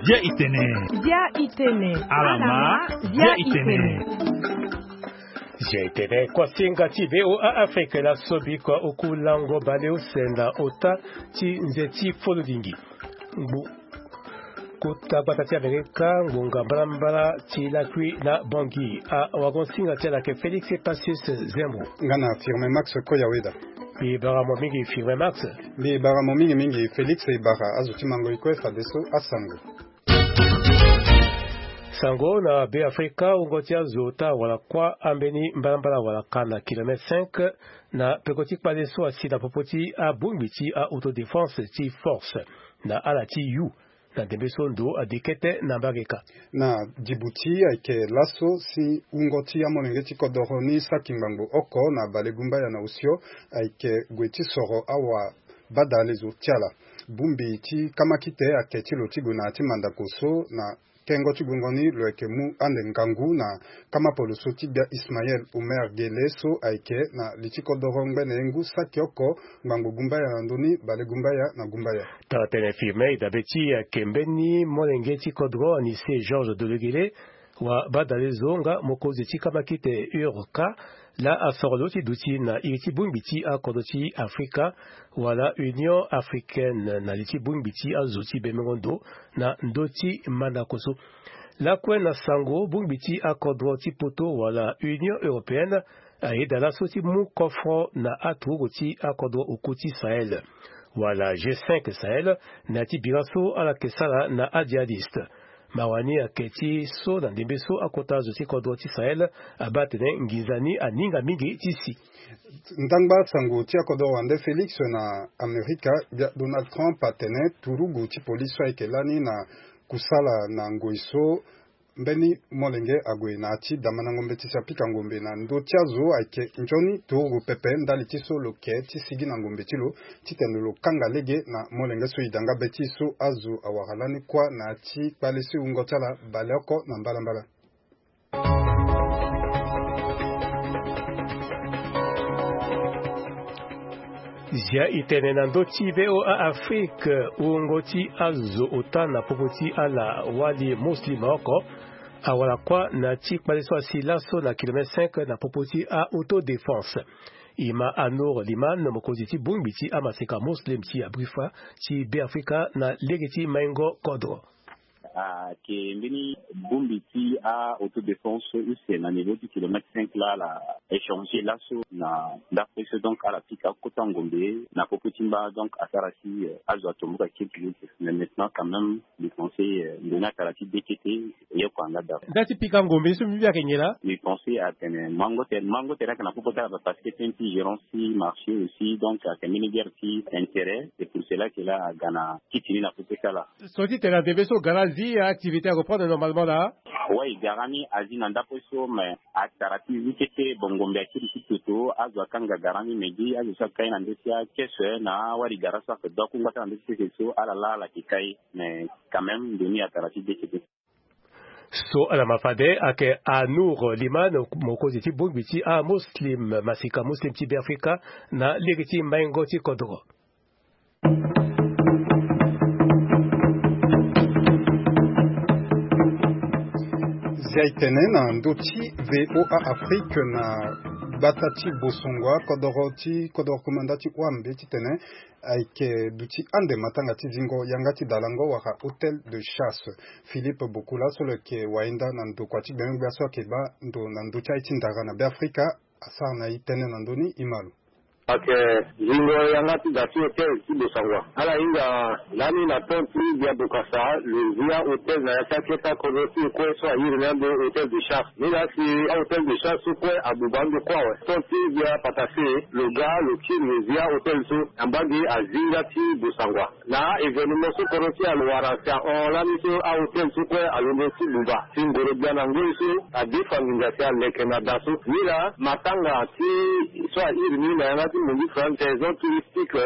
Zia itene. Alama zia itene. Zia itene kwa singa tibeo a Afrika la sobi kwa okulango baleo senda ota ti nzeti folodingi. Kuta batati Amerika ngunga mbala ti lakwi na bangi a wagonsinga ti la ke Felix Pacius Zembo. Ngana firme Max Koyaweda. Bi bara momingi firme Max. Bi bara momingi Felix bara azuti mango ikwefa deso asango. Sango na be Afrika ungotia zota wala kwa ambeni mbala wala kana kilomètre 5 na pekoti pa deso asida popoti a bumbiti a autodéfense ti force na alati yu na dembeso ndo adikete na bageka na Djibouti aike laso si ungoti ya monengeti kodoroni sakimbango oko na balegumba ya na usio aike gweti soro awa badalezo tiala bumbi ti kamakite ake tilo tiguna ti mandakoso na kengo tibungoni loekemu ande ngangu na kama poloso tibia Ismaël Omer Geleso aike na lichiko dorongbe na engu sakioko ngangu gumba ya ndoni bale gumba ya na gumba ya tatene firme idabeti kembeni molengeti kodro anise Georges Delegele wa badalezo nga mokozi ti kamakite urka la asorloti duti na iriti bumbiti a kodoti Afrika wala Union Africaine na liti bumbiti a zoti bemengondo na ndoti mandakoso la kwen na sango bumbiti a kodoti poto wala Union Européenne aida la soti mu kofro na atugoti a kodro ukuti Sahel wala G5 Sahel na ti biraso ala kesala na adiadiste Mawani aketi so na ndembeso akota zoti kodoti Sahel abatene ngizani aninga mingi tisi. Ndangba sango ti akodo wande Felix na Amerika Donald Trump atene turugu ti polisi aikelani na kusala na ngoiso mbeni molenge agwe na ati damana ngombe ti sapika ngombe na ndo tiazo aike njoni turugu pepe ndali ti so loke ti sigi na ngombe ti lo titendo lo kanga lege na molenge so idanga beti so azu awahalani kwa na ati palesi ungotala baleko na mbala. Zia itene na ndoti veo a Afrique ungoti azo otana popoti ala wali muslim oko awala kwa na ti kpaleso asilaso na kilomètre 5 na popoti a autodéfense ima anor liman mokozi ti bumbiti a maseka muslim ti abrifa ti be Afrika na legeti maingo kodro qui mbini bumbiti a autodéfense c'est na niveau du kilomètre 5 là la échanger l'assaut na d'Afrique donc à la pika kotangombe na popotimba donc à Sarasi azotomba qui mais maintenant quand même le conseil de na karati DKT et quoi là dati pika ngombe so mi akengela le conseil a tene mango tera kana popota parce que c'est un gérant si marché aussi donc à terminer qui intérêt c'est pour cela que là Ghana kitini na popota là sorti tera debeso garazi activité à reprendre normalement là. Oui, Garani Azina Ndaposo, mais à Tarati, Vikete, Bongombe, Toto, Azwakanga Garani, Medi, Azusaka, Nandesia, Kesse, Na, Wari Garasa, Dokumata, Nandesia, Alala, la Kikai, mais quand même, donné à Tarati, Vikete. So ala mafade ake Anour Liman mokozi ti bumbiti a muslim masika muslim ti be Afrika na legiti maingo ti kodro. Zaitene na ndoti VOA Afrique na batati bosongwa kodoro komandati wambe titene aike duti ande matanga tizingo yangati dalango waka hôtel de chasse Philippe Bokula solo ke wainda na ndokwati bembe aso ke ba ndo na ndoti aitindaga na be Afrika asa na itene na ndoni imalu ake zingo yangati dati hotel ti bosangwa ala inga lani na tonti via bokasa le via hotel na yaketa kodoti ko so ayiri na do hotel de chasse ni la si hotel de chasse ko abubando kwa tonti via patase le gars le qui le via hotel so ambagi azinga ti bosangwa na événement so kodoti alwara sa on la ni so a hotel so ko alongo ti luba singoro biana ngoi so a defanginga sa lekena daso ni la matanga ti so ayiri ni na mungi française touristique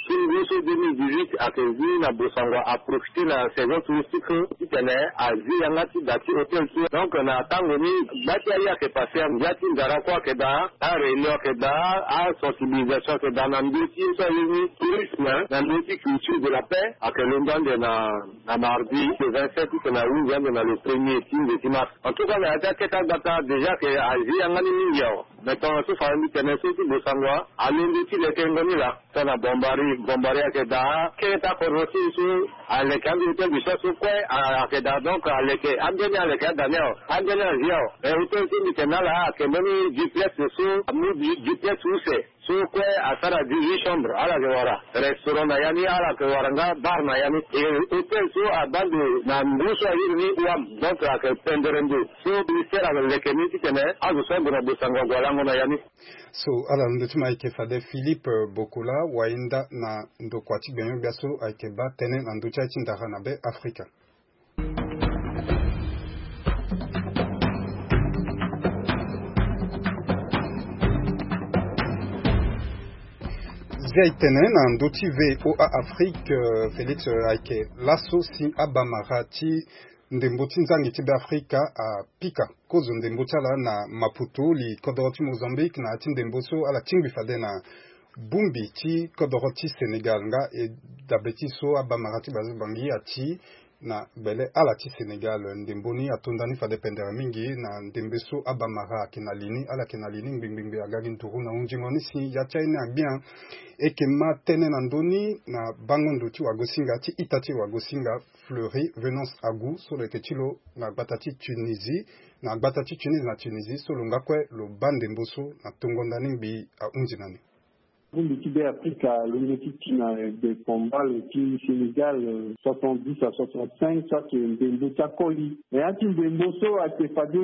Singuso 2018 à Kézi, na Bosangwa, a profité de la saison touristique qui tenait à Ziyangati Dati Hotel. Donc, on a attendu, Dati Aya qui est passé, Dati Ndarakwa qui est là, à réunion qui est là, à sensibilisation qui est dans l'ambiance, soit le tourisme, l'ambiance culture de la paix, à que l'on donne na mardi, le 27 août, on a eu, on a le premier team de Timas. En tout cas, on a déjà que à Ziyangani Mingiao. Maintenant, on a mis tennis aussi Bosangwa, à l'industrie de Tengoni là, on a bombardé à Keda, qui est à Korosi, à l'écran du hôtel du Chassou, à Keda, donc à l'écran, à l'écran Daniel, à Ziao. Et hôtel du Canal là, qui est venu duplex sous, à nous duplex où c'est. So quoi à Sara 18 chambres à la Gewara, restaurant Nayani à la Gewaranga, bar Nayani, et hôtel so à bande na Moussa Yirni Ouam, donc à Penderendo. So ministère avec les Keniti Kene, à nous sommes dans Bosangwa Gwalango Nayani. So ala ndotima ike fade Philippe Bokola wainda na ndokwati benyo biaso ike ba tene na ndocha chindara na be Afrika. Zaitene na ndoti VOA Afrique Félix Aike lasso si abamarati ndemboti nzangi tibe Afrika a pika kozo ndembotala na Maputo li kodoroti Mozambique na ati ndemboso ala tingbi fade na Bumbi ti kodoroti Sénégal nga e dabeti so abamarati bazubangi ati na bele ala ti Sénégal ndemboni atondani fade pendera mingi na ndembeso abamara kenalini ala kenalini mbingbingbe agagi nturu na unjingoni si ya China bien eke matene na ndoni na bangondo ti wagosinga ti itati wagosinga Fleury Venance Agou so le ketilo na batati Tunisie na batati Tunisie so longakwe lo bandemboso na tongondani bi a unjinani. L'équipe Africa, l'équipe de combat, l'équipe Sénégal, 70 à 65, ça c'est Mbembo Takoli. Et un team Mbembo so a été fadé,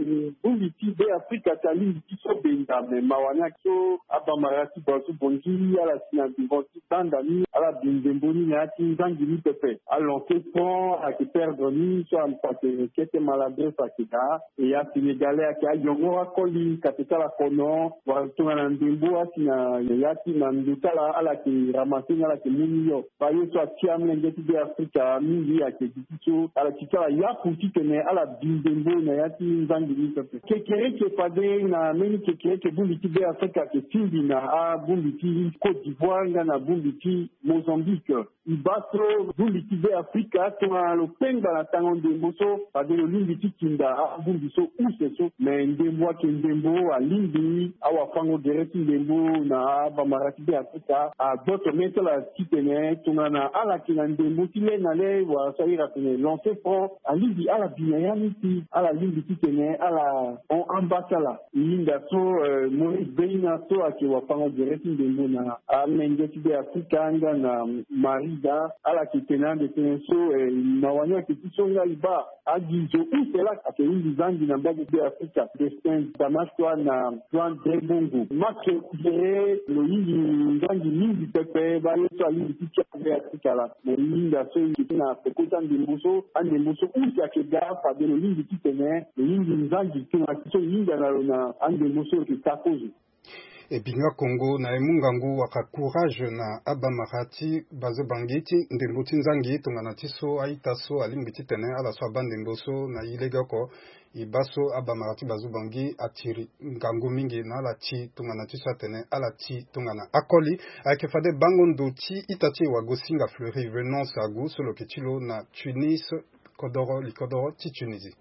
l'équipe Africa, c'est l'équipe so Benda, mais Mawana so, Abamarati Basu Bongi, à la Sinabivoti Bandani, à la Bimbemboni, à la Tinzangini Pepe. À l'enquête pont, à qui perdre ni, soit en papier, qui était maladresse à Kida, et à Sénégalais, à qui a Yongora Koli, Katekala Kono, à Mbembo, à Sina, ati na ndutala ala ki ramasina ala ki munio ba yeso atiam ngeti de Afrika mingi ya ke tito ala kitala ya kutitene ala bindembo na yati nzangi ni pepe kekere ke pade na meni kekere ke bumbiti de Afrika ke tindi na a bumbiti Côte d'Ivoire na bumbiti Mozambique ibaso bumbiti de Afrika tona lo penga na tango ndemboso pade lo limbiti kinda a bumbiso useso me ndembo ke ndembo alindi awa fango gereti ndembo na Bamarati de Afrika a d'autres méthodes à titene tunana ala kina ndembo tile na le wa saira tene lancer front a libi ala binayani ti ala libi titene ala on ambasala linda so Maurice Beina so ake wa pango direct ndembo na a mengeti de Afrika nga na Marida ala kitena de tenso na wanya kitisonga iba agizo usela ake indi zangi na mbagi de Afrika destin Damasco na Juan de Bongo match le ngangi mingi pepe ba yeso ali ticha ya tikala mo linda so na pekota ndemboso andemboso usi akega fa de lingi kitene lingi ngangi tuna so linga na andemboso ki takozo e binga Congo na emungangu waka courage na abamarati bazo bangiti ndemboti nzangi tungana tiso aitaso alimbiti tene ala so bandemboso na ilega ko ibaso abamarati bazubangi atiri ngangu mingi na ala ti tungana tiso tene ala ti tungana akoli akefade bangondo ti itati wagosinga Fleury Venance Agou solo ketilo na Tunis kodoro likodoro ti Tunisie.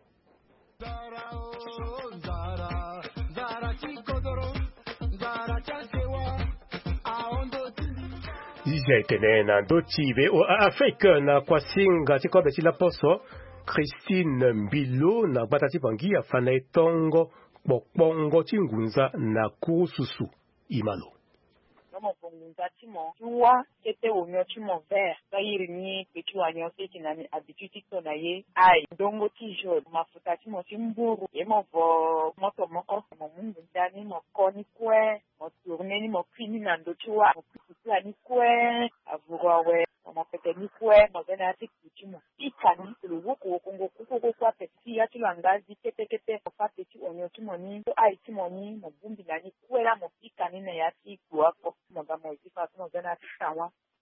Zaitene na ndoti VOA Afrique na kwasinga tikobe ti la poso Christine Mbilo na batati bangi afana etongo bokpongo tingunza na kususu imalo. Kama pongunza timo tuwa kete wonyo timo vert sayiri ni petu anyo seti na habitude to na ye ai ndongo tijo mafuta timo timburu yemo vo moto moko mo mungu ndani mo koni kwe mo tourner ni mo kwini na ndochwa mo kusuka ni kwe avurawe mo pete ni kwe mo gana tikitimo ikani lo woko kongo kuko kwa peti ya tilangazi kete fa peti onyo timo ni to ai timo ni mo bumbi na ni kwela mo ikani na ya ti kwa mo gama ifa mo gana tsawa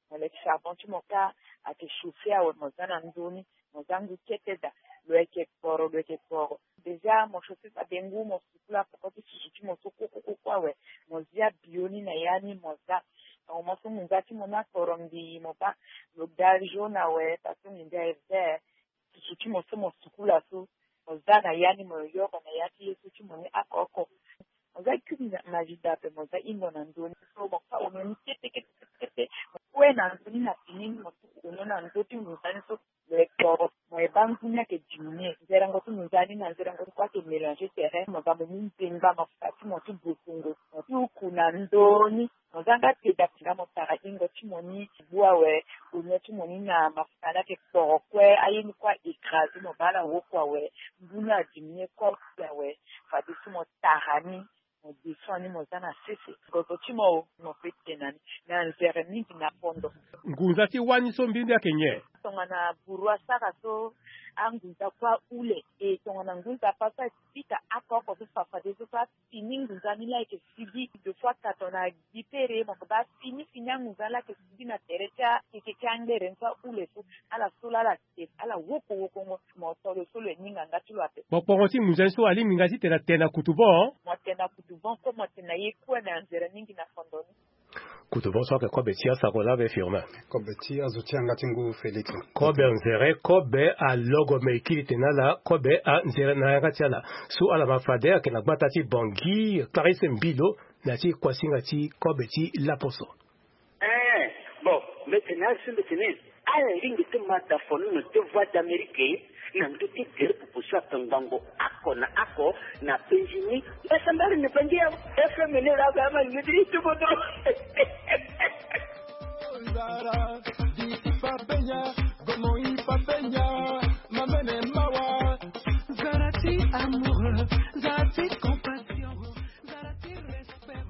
le charbon tu moka ake chauffé au mozana ndoni mozangu keteda le ke poro déjà mon chauffé pa bengu mon sukula pour que tu mo soko kwa we mozia bioni na yani moza on mo so mungati mona korombi mo pa le dajo na we parce que ndia eve tu mo so mo sukula so mozana yani mo yo na yati tu mo ni akoko moza kumi na vida pe moza indo na ndoni so mo pa o ni tete na ndoni na pinini mo so na ndoti muzani so le koro mo e bangunya ke jimine zera ngoto muzani na zera ngoto kwa ke mélanger terrain mo ba mo mpemba mo fati mo tu bukungu mo kuna ndoni mo zanga te da mo tara ingo timoni bua we unyo timoni na mafana ke koro kwe ayini kwa écraser mo bala wo kwa we mbuna jimine kwa we fati mo tarani disoni mozana sisi gotochimo mofetenani na nzere mingi na pondo ngunzati wani so mbindi ya kenye tongana burwa saka so angunza kwa ule tongana ngunza pasa pita akoko so papa deso pa fini ngunza ni like sibi de fois katona dipere mo ba fini ngunza la ke sibi na terecha kikangere nsa ule so ala sola la te ala woko mo tolo solo ninga ngatulo ape bopongoti munzenso ali mingati tena kutubo mo tena kutubo ko mo tena yekwa na nzere mingi na fondoni kutubo so ke kobe tia sakola be firma kobe tia zutianga tingu Felix kobe nzere kobe a logo meikili tenala kobe a nzere na yakatiala su ala mafade ke na batati bongi Clarisse Mbilo na ti kwasinga ti kobe ti laposo bon maintenant sur le tennis ala ringi te mata fonu te voix d'Amérique na nduti tere pupusa tangango ako na penjini esambari ni penjia FM ni la kama ngidri tubodo Zara di papenya como y papenya mamene mawa Zara ti amour Zara ti compassion Zara ti respect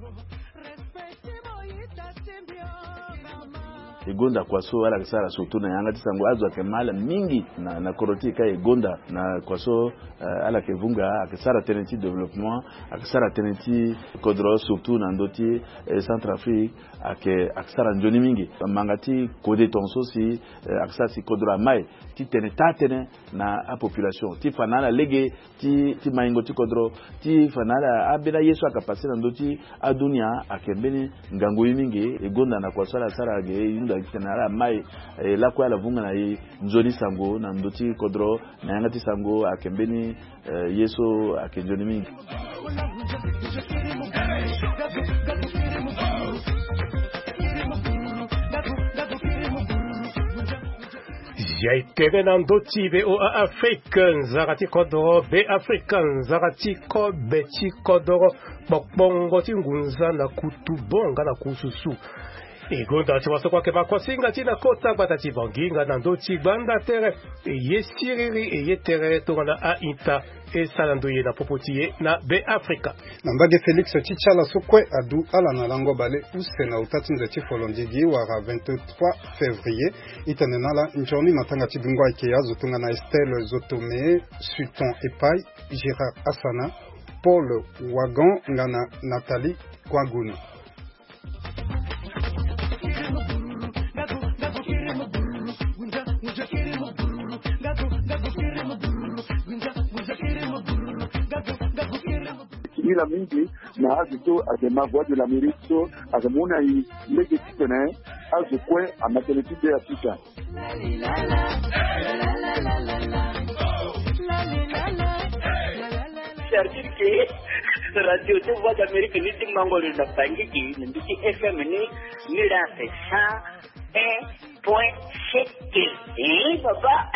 igonda kwaso ala kisara sutuna yanga tisango azwa kemala mingi na koroti ka igonda na kwaso ala kevunga akisara teneti development akisara teneti kodro surtout na ndoti Centrafrique akisara njoni mingi mangati kode tonso si akisara si kodro mai ti tenetane na a population ti fanala lege ti maingo ti kodro ti fanala abela yesu akapasira ndoti adunia akembeni ngango mingi igonda na kwaso ala sara ge yunda tenara mai la kwa la vunga na njoni sango na ndoti kodro na yangati sango akembeni yesu akenjoni mingi Jaitere nandoti be o African zarati kodoro be African zarati ko beti kodoro bokbongo tingunza na kutubonga na kususu igonda chiwaso kwa keba kwasinga tina kota batati banginga nandoti banda tere yesiriri yetere tongana a inta esalandoye na popotiye na be Africa nambage Felix Chichala sokwe adu ala na lango bale usena utatinze chifolondigi wara 23 février itanenala njoni matanga chibingwa ikeya zotunga na Estelle Zotome Suton Epai Gérard Asana Paul Wagon ngana Nathalie Kwaguni la mingi na azito azema voix de l'Amérique so azemuna i legetipene azukwe a maternité de Africa c'est-à-dire que radio de voix d'Amérique ni tingangolo na bangiki ndiki FM ni la ça .7 baba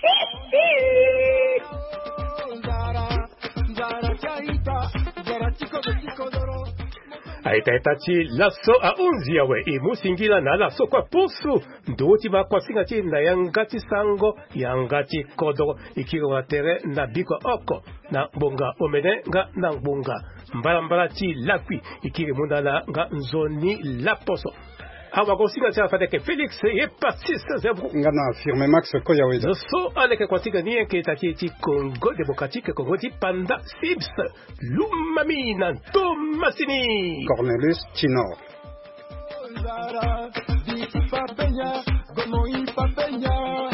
aitaitati laso a unzi yawe imusingila na laso kwa pusu ndoti ba kwa singati na yangati sango yangati kodo ikiwa tere na biko oko na bonga omene nga na bonga mbala ti lakwi ikiri mundala nga nzoni laposo awa kosinga cha fateke Felix ye pasisa zebu ngana firme Max Koyaweda so aleke kwasiga ni ke tati Congo démocratique Congo ti panda Sibs Lumamina Tomasini Cornelius Chinor Papenya, como y papenya.